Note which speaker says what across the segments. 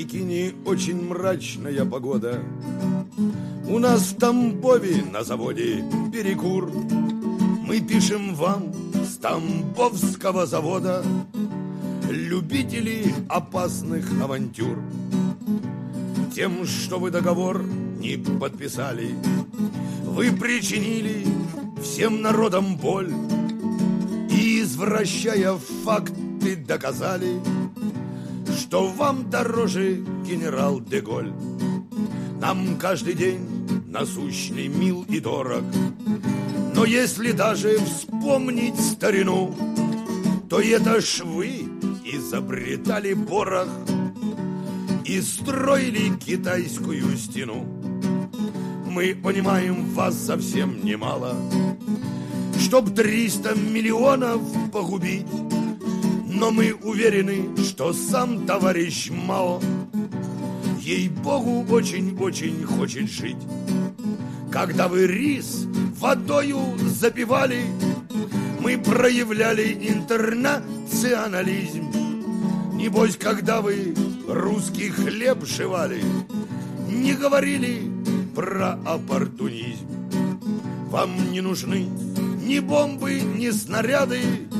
Speaker 1: Пекине очень мрачная погода. У нас в Тамбове на заводе перекур. Мы пишем вам с Тамбовского завода, любители опасных авантюр. Тем, что вы договор не подписали, вы причинили всем народам боль и, извращая факты, доказали, что вам дороже генерал де-Голь. Нам каждый день насущный мил и дорог, но если даже вспомнить старину, то это ж вы изобретали порох и строили китайскую стену. Мы понимаем вас совсем немало, чтоб 300 миллионов погубить, но мы уверены, что сам товарищ Мао, ей-богу, очень-очень хочет жить. Когда вы рис водою запивали, мы проявляли интернационализм. Небось, когда вы русский хлеб жевали, не говорили про оппортунизм. Вам не нужны ни бомбы, ни снаряды,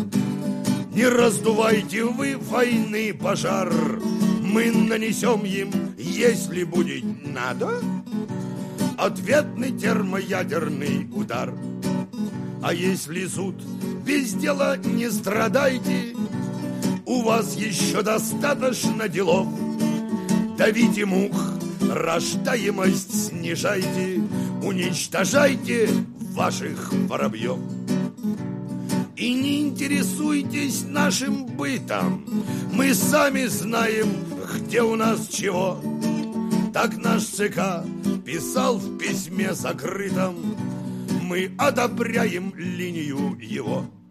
Speaker 1: не раздувайте вы войны пожар. Мы нанесем им, если будет надо, ответный термоядерный удар. А если суд без дела не страдайте, у вас еще достаточно делов. Давите мух, рождаемость снижайте, уничтожайте ваших воробьев. И не интересуйтесь нашим бытом, мы сами знаем, где у нас чего. Так наш ЦК писал в письме закрытом, мы одобряем линию его.